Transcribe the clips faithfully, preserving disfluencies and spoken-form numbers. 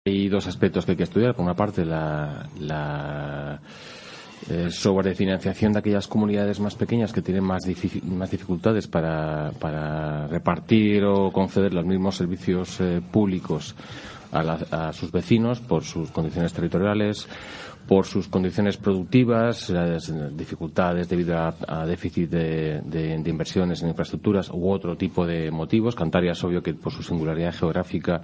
Hay dos aspectos que hay que estudiar. Por una parte, la, la eh, sobrefinanciación de aquellas comunidades más pequeñas que tienen más, dific- más dificultades para, para repartir o conceder los mismos servicios eh, públicos a, la, a sus vecinos por sus condiciones territoriales, por sus condiciones productivas, las dificultades debido a, a déficit de, de, de inversiones en infraestructuras u otro tipo de motivos. Cantabria es obvio que por su singularidad geográfica,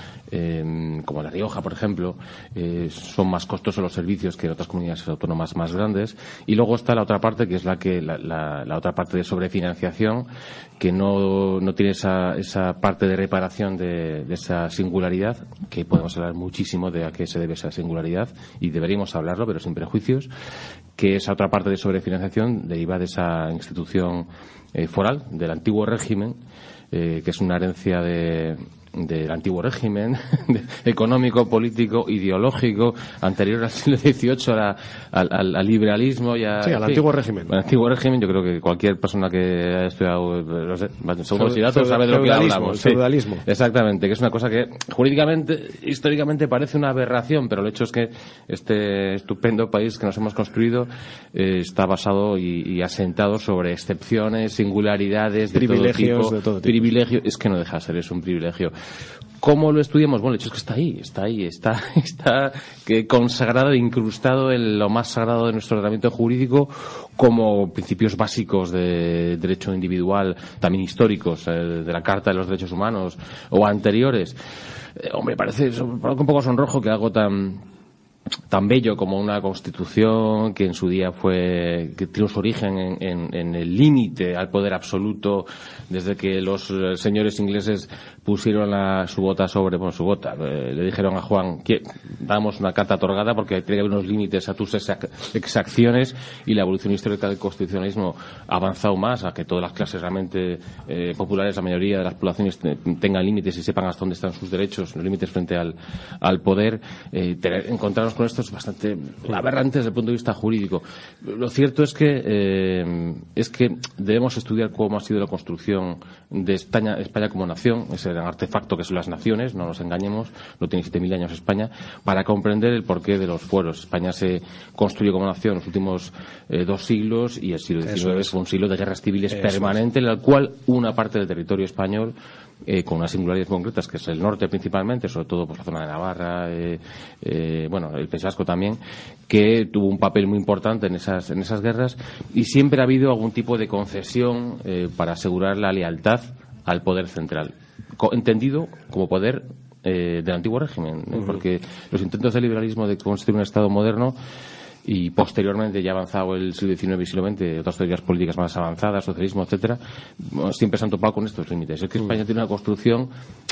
Eh, como La Rioja, por ejemplo, eh, son más costosos los servicios que en otras comunidades autónomas más grandes. Y luego está la otra parte, que es la que la, la, la otra parte de sobrefinanciación, que no, no tiene esa, esa parte de reparación de, de esa singularidad, que podemos hablar muchísimo de a qué se debe esa singularidad, y deberíamos hablarlo, pero sin prejuicios, que esa otra parte de sobrefinanciación deriva de esa institución eh, foral, del antiguo régimen, eh, que es una herencia de del antiguo régimen económico, político, ideológico anterior al siglo dieciocho, a la, al, al, al liberalismo y a, sí, al sí, antiguo régimen. Al antiguo régimen. Yo creo que cualquier persona que haya estudiado, no sé, segundo bachillerato sabe de lo que hablamos. Sí, feudalismo. Exactamente, que es una cosa que jurídicamente, históricamente parece una aberración, pero el hecho es que este estupendo país que nos hemos construido eh, está basado y, y asentado sobre excepciones, singularidades de privilegios todo tipo. De todo tipo. Privilegio, es que no deja de ser, es un privilegio. ¿Cómo lo estudiamos? Bueno, el hecho es que está ahí, está ahí, está, está que consagrado e incrustado en lo más sagrado de nuestro ordenamiento jurídico como principios básicos de derecho individual, también históricos, eh, de la Carta de los Derechos Humanos o anteriores. Eh, hombre, parece un poco sonrojo que algo tan tan bello como una Constitución que en su día fue que tiene su origen en, en, en el límite al poder absoluto desde que los eh, señores ingleses pusieron la, su bota sobre bueno su bota eh, le dijeron a Juan que damos una carta otorgada porque tiene que haber unos límites a tus exacciones, y la evolución histórica del constitucionalismo ha avanzado más a que todas las clases realmente eh, populares, la mayoría de las poblaciones tengan límites y sepan hasta dónde están sus derechos, los límites frente al, al poder. eh, tener, encontrarnos con esto es bastante aberrante desde el punto de vista jurídico. Lo cierto es que eh, es que debemos estudiar cómo ha sido la construcción de España, España como nación, ese gran artefacto que son las naciones, no nos engañemos, no tiene siete mil años España, para comprender el porqué de los fueros. España se construyó como nación en los últimos eh, dos siglos, y el siglo diecinueve es. fue un siglo de guerras civiles Eso permanente, es. en el cual una parte del territorio español, Eh, con unas singularidades concretas, que es el norte principalmente, sobre todo pues la zona de Navarra, eh, eh, bueno, el País Vasco también, que tuvo un papel muy importante en esas en esas guerras, y siempre ha habido algún tipo de concesión eh, para asegurar la lealtad al poder central, co- entendido como poder eh, del antiguo régimen, ¿eh? Uh-huh. Porque los intentos del liberalismo de construir un Estado moderno, y posteriormente ya avanzado el siglo diecinueve y siglo veinte, otras teorías políticas más avanzadas, socialismo, etcétera, siempre se han topado con estos límites. Es que España tiene una construcción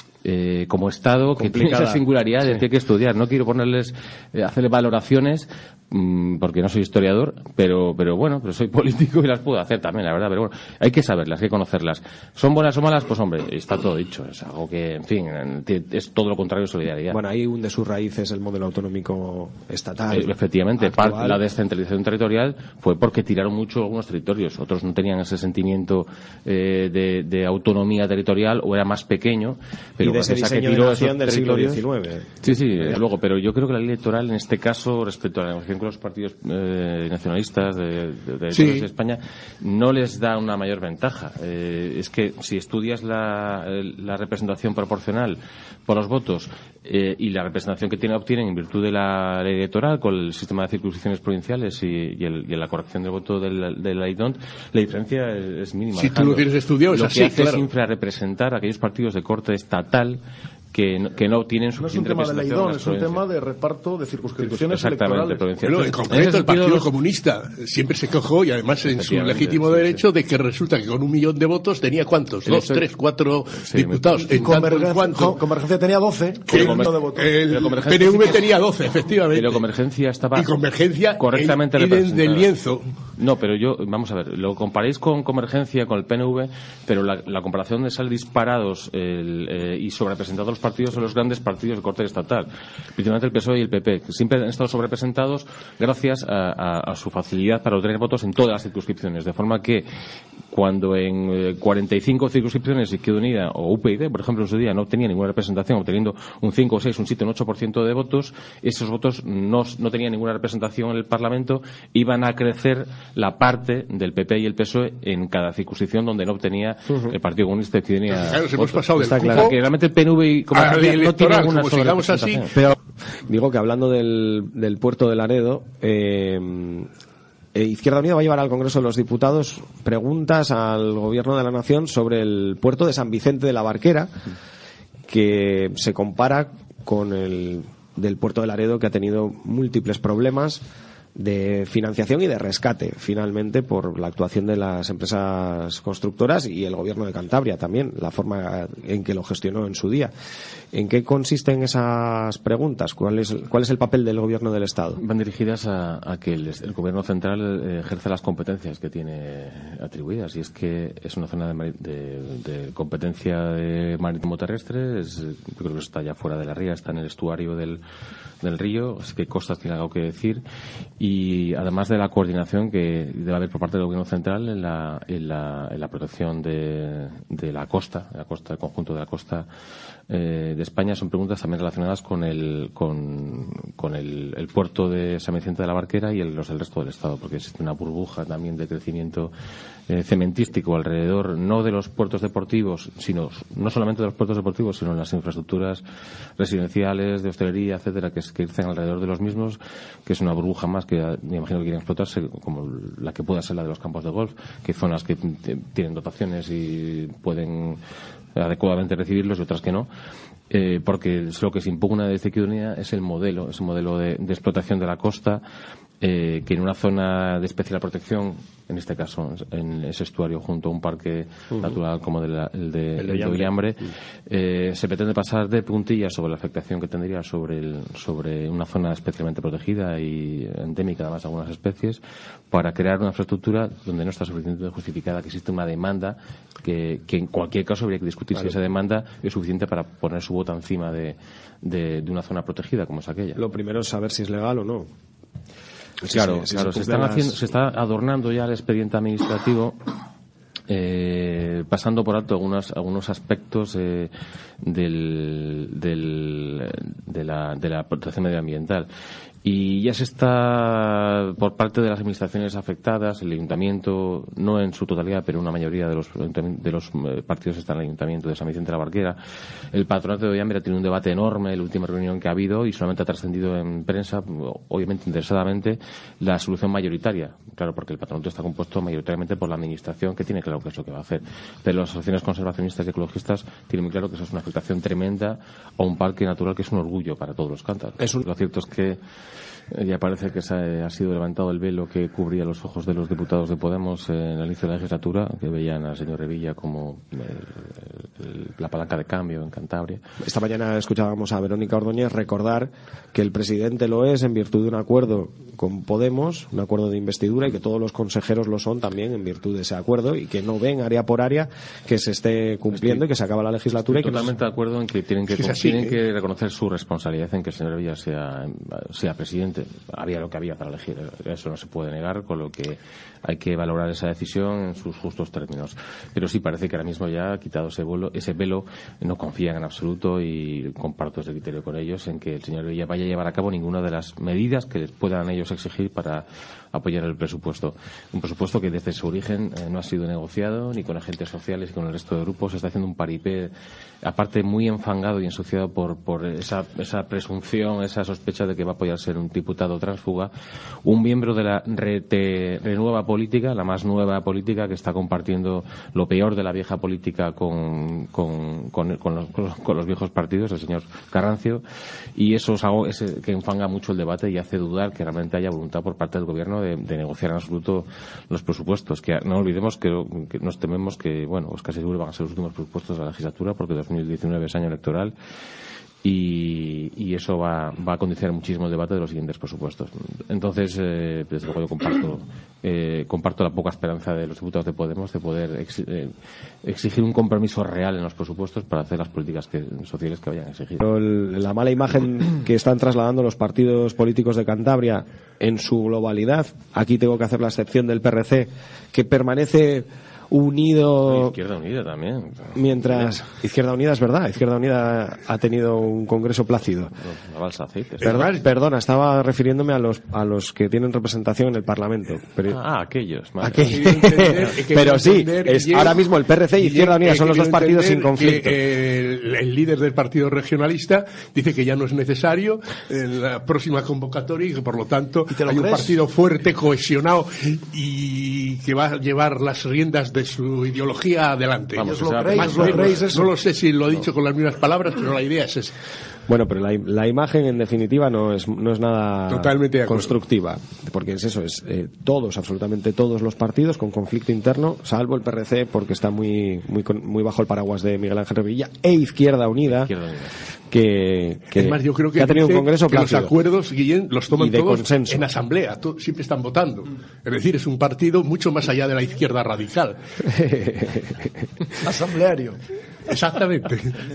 eh, como Estado que tiene esa singularidad sí. que hay que estudiar. No quiero ponerles, eh, hacerle valoraciones mmm, porque no soy historiador, pero pero bueno, pero soy político y las puedo hacer también, la verdad. Pero bueno, hay que saberlas, hay que conocerlas. ¿Son buenas o malas? Pues hombre, está todo dicho. Es algo que, en fin, es todo lo contrario de solidaridad. Bueno, ahí hunde sus raíces el modelo autonómico estatal. Eh, efectivamente, parte, la descentralización territorial fue porque tiraron mucho algunos territorios. Otros no tenían ese sentimiento eh, de, de autonomía territorial, o era más pequeño. Pero y de ese diseño de nación del siglo diecinueve. Sí, sí, desde luego, pero yo creo que la ley electoral en este caso, respecto a la negociación con los partidos eh, nacionalistas de, de, de, sí. de España, no les da una mayor ventaja. Eh, es que si estudias la, la representación proporcional por los votos eh, y la representación que tiene, obtienen en virtud de la ley electoral con el sistema de circunscripciones provinciales y, y, el, y la corrección del voto de la, de la ley D O N T, la diferencia es, es mínima. Si Alejandro. Tú lo tienes estudiado, es lo así, que hace claro. es infrarrepresentar a aquellos partidos de corte estatal que no, que no tienen suficiente no es un tema de ley, es un tema de reparto de circunscripciones electorales. Bueno, en concreto el Partido los... Comunista siempre se quejó, y además en su legítimo sí, derecho, sí. de que resulta que con un millón de votos tenía ¿cuántos? Dos, hecho... tres, cuatro sí, diputados. Y Convergencia, Convergencia tenía doce. El, Comer... de votos. el P N V tenía doce, efectivamente. Pero Convergencia estaba y Convergencia correctamente el, representada. del lienzo. No, pero yo, vamos a ver, lo comparéis con Convergencia, con el P N V, pero la, la comparación de sale disparados el, eh, y sobrepresentados los partidos son los grandes partidos de corte estatal, principalmente el P S O E y el P P, que siempre han estado sobrepresentados gracias a, a, a su facilidad para obtener votos en todas las circunscripciones, de forma que cuando en eh, cuarenta y cinco circunscripciones Izquierda Unida o U P YD, por ejemplo, en su día no obtenía ninguna representación, obteniendo un cinco, un seis, un siete, un ocho por ciento de votos, esos votos no, no tenían ninguna representación en el Parlamento, iban a crecer la parte del P P y el P S O E en cada circunscripción donde no obtenía uh-huh. el Partido Comunista y Izquierda Unida. Claro, hemos pasado del Está claro que realmente el P N V y Convergencia no tiene ninguna sobrerepresentación. Pero digo que hablando del, del puerto de Laredo, eh, Izquierda Unida va a llevar al Congreso de los Diputados preguntas al Gobierno de la Nación sobre el puerto de San Vicente de la Barquera, que se compara con el del puerto de Laredo, que ha tenido múltiples problemas de financiación y de rescate, finalmente, por la actuación de las empresas constructoras y el Gobierno de Cantabria también, la forma en que lo gestionó en su día. ¿En qué consisten esas preguntas? ¿Cuál es, cuál es el papel del Gobierno del Estado? Van dirigidas a, a que el, el Gobierno central eh, ejerce las competencias que tiene atribuidas, y es que es una zona de, de, de competencia de marítimo terrestre, es, yo creo que está ya fuera de la ría, está en el estuario del, del río, así que costas tiene algo que decir, y además de la coordinación que debe haber por parte del Gobierno central en la, en la, en la protección de, de la costa, de la costa, el conjunto de la costa eh, de España. Son preguntas también relacionadas con el con, con el, el puerto de San Vicente de la Barquera y el, los del resto del Estado, porque existe una burbuja también de crecimiento eh, cementístico alrededor, no de los puertos deportivos, sino no solamente de los puertos deportivos, sino en las infraestructuras residenciales, de hostelería, etcétera, que, que crecen alrededor de los mismos, que es una burbuja más que me imagino que quieren explotarse, como la que pueda ser la de los campos de golf, que hay zonas que t- tienen dotaciones y pueden adecuadamente recibirlos y otras que no, eh, porque es lo que se impugna desde Izquierda Unida es el modelo, ese modelo de, de explotación de la costa, eh, que en una zona de especial protección, en este caso en ese estuario junto a un parque uh-huh. natural como de la, el de, el de, el de Ollambre, uh-huh. eh, se pretende pasar de puntillas sobre la afectación que tendría sobre el, sobre una zona especialmente protegida y endémica además de algunas especies, para crear una infraestructura donde no está suficientemente justificada, que existe una demanda que, que en cualquier caso habría que discutir claro. si esa demanda es suficiente para poner su bota encima de, de, de una zona protegida como es aquella. Lo primero es saber si es legal o no. Claro, si, claro, si se, se, están las... haciendo, se está adornando ya el expediente administrativo, eh, pasando por alto algunos, algunos aspectos eh, del, del, de, la, de la protección medioambiental. Y ya se está, por parte de las administraciones afectadas, el ayuntamiento, no en su totalidad, pero una mayoría de los, de los partidos está en el ayuntamiento de San Vicente de la Barquera. El patronato de Ollambre tiene un debate enorme, la última reunión que ha habido, y solamente ha trascendido en prensa, obviamente interesadamente, la solución mayoritaria. Claro, porque el patronato está compuesto mayoritariamente por la administración, que tiene claro qué es lo que va a hacer. Pero las asociaciones conservacionistas y ecologistas tienen muy claro que eso es una afectación tremenda a un parque natural que es un orgullo para todos los cántabros. Es un... Lo cierto es que ya parece que se ha, ha sido levantado el velo que cubría los ojos de los diputados de Podemos en el inicio de la legislatura, que veían al señor Revilla como el, el, la palanca de cambio en Cantabria. Esta mañana escuchábamos a Verónica Ordóñez recordar que el presidente lo es en virtud de un acuerdo con Podemos, un acuerdo de investidura, y que todos los consejeros lo son también en virtud de ese acuerdo, y que no ven área por área que se esté cumpliendo estoy, y que se acaba la legislatura. Estoy y que totalmente nos... de acuerdo en que tienen que, así, tienen ¿eh? que reconocer su responsabilidad en que el señor Revilla sea, sea presidente. Había lo que había para elegir, eso no se puede negar, con lo que hay que valorar esa decisión en sus justos términos. Pero sí parece que ahora mismo ya ha quitado ese velo, ese velo, no confían en absoluto, y comparto ese criterio con ellos, en que el señor Revilla vaya a llevar a cabo ninguna de las medidas que puedan ellos exigir para apoyar el presupuesto. Un presupuesto que desde su origen eh, no ha sido negociado ni con agentes sociales ni con el resto de grupos. Se está haciendo un paripé, aparte muy enfangado y ensuciado por, por esa, esa presunción, esa sospecha de que va a apoyar ser un diputado tránsfuga, un miembro de la rete, renueva política, la más nueva política, que está compartiendo lo peor de la vieja política con, con, con, con, los, con los viejos partidos, el señor Carrancio, y eso es algo ese, que enfanga mucho el debate y hace dudar que realmente haya voluntad por parte del gobierno de, de negociar en absoluto los presupuestos, que no olvidemos que, que nos tememos que, bueno, pues casi seguro van a ser los últimos presupuestos de la legislatura, porque dos mil diecinueve es año electoral, Y, y eso va, va a condicionar muchísimo el debate de los siguientes presupuestos. Entonces, eh, desde luego yo comparto, eh, comparto la poca esperanza de los diputados de Podemos de poder ex, eh, exigir un compromiso real en los presupuestos para hacer las políticas que, sociales que vayan a exigir. Pero el, la mala imagen que están trasladando los partidos políticos de Cantabria en su globalidad, aquí tengo que hacer la excepción del P R C, que permanece unido. Izquierda Unida también. Mientras Izquierda Unida es verdad, Izquierda Unida ha tenido un congreso plácido. La balsa aceite. Perdón, perdona, estaba refiriéndome a los a los que tienen representación en el Parlamento. Pero, ah, aquellos. Madre. Aquellos. Pero sí, es, ahora mismo el P R C y Izquierda Unida son los dos partidos sin conflicto. Que, el, el líder del partido regionalista dice que ya no es necesario en la próxima convocatoria y que por lo tanto lo hay crees? un partido fuerte, cohesionado y que va a llevar las riendas de su ideología adelante. Vamos, Ellos lo lo creéis, más lo o menos, creéis eso. no lo sé si lo he dicho con las mismas palabras, pero la idea es esa. Bueno, pero la, la imagen en definitiva no es no es nada Totalmente de acuerdo. constructiva, porque es eso, es eh, todos, absolutamente todos los partidos con conflicto interno, salvo el P R C porque está muy muy muy bajo el paraguas de Miguel Ángel Revilla, e Izquierda Unida, Izquierda Unida. que, que, es más, yo creo que, que ha tenido un congreso que los plácido. acuerdos, Guillén, los toman Y de todos consenso. en asamblea, to- siempre están votando. Es decir, es un partido mucho más allá de la izquierda radical. Asambleario. Exactamente.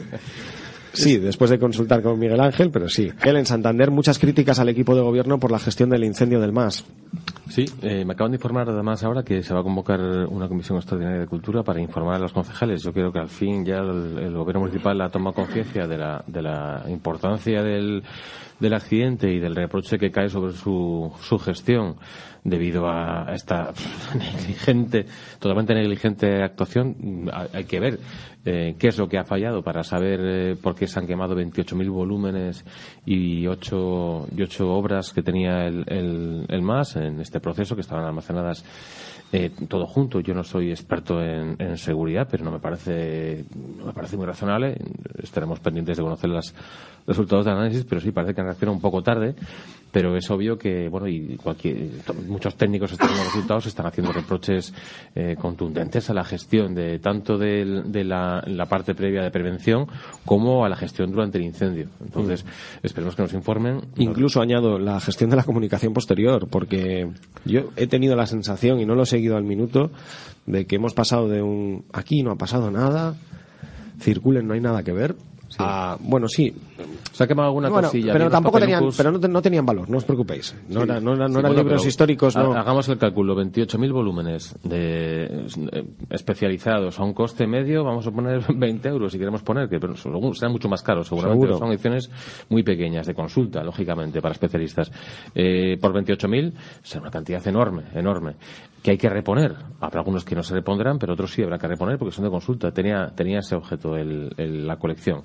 Sí, después de consultar con Miguel Ángel, pero sí. Él en Santander, muchas críticas al equipo de gobierno por la gestión del incendio del M A S. Sí, eh, me acaban de informar además ahora que se va a convocar una comisión extraordinaria de cultura para informar a los concejales. Yo creo que al fin ya el, el gobierno municipal ha tomado conciencia de la, de la importancia del, del accidente y del reproche que cae sobre su, su gestión debido a esta negligente, totalmente negligente actuación. Hay que ver eh, qué es lo que ha fallado para saber eh, por qué se han quemado veintiocho mil volúmenes y ocho, y ocho obras que tenía el, el, el M A S en este proceso, que estaban almacenadas eh, todo junto. Yo no soy experto en, en seguridad, pero no me parece no me parece muy razonable. Estaremos pendientes de conocer los resultados del análisis, pero sí parece que han reaccionado un poco tarde. Pero es obvio que, bueno, y cualquier, muchos técnicos están viendo resultados, están haciendo reproches eh, contundentes a la gestión de tanto de, de la, la parte previa de prevención como a la gestión durante el incendio. Entonces, mm. esperemos que nos informen. Incluso nos... añado la gestión de la comunicación posterior, porque yo he tenido la sensación, y no lo he seguido al minuto, de que hemos pasado de un aquí no ha pasado nada, circulen, no hay nada que ver. Sí. Ah, bueno, sí. Se ha quemado alguna bueno, cosilla. Pero tampoco tenían, pero no, no tenían valor, no os preocupéis. No, sí. era, no, era, no sí, eran bueno, libros históricos, no. Hagamos el cálculo, veintiocho mil volúmenes de, eh, especializados a un coste medio, vamos a poner veinte euros si queremos poner, que pero serán mucho más caros, seguramente. Seguro. Son ediciones muy pequeñas, de consulta, lógicamente, para especialistas. Eh, por veintiocho mil, será una cantidad enorme, enorme. Que hay que reponer. Habrá algunos que no se repondrán, pero otros sí habrá que reponer porque son de consulta. Tenía, tenía ese objeto el, el, la colección.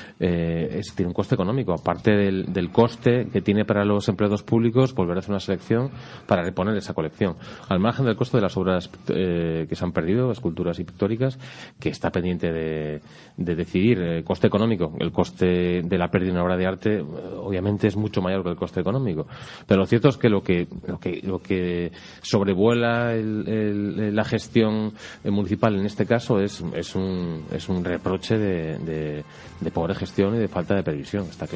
Eh, es, tiene un coste económico, aparte del, del coste que tiene para los empleados públicos volver a hacer una selección para reponer esa colección. Al margen del coste de las obras eh, que se han perdido, esculturas y pictóricas, que está pendiente de, de decidir el coste económico. El coste de la pérdida de una obra de arte, obviamente, es mucho mayor que el coste económico. Pero lo cierto es que lo que, lo que, lo que sobrevuela El, el, la gestión municipal en este caso es, es, un, es un reproche de, de, de pobre gestión y de falta de previsión, está claro.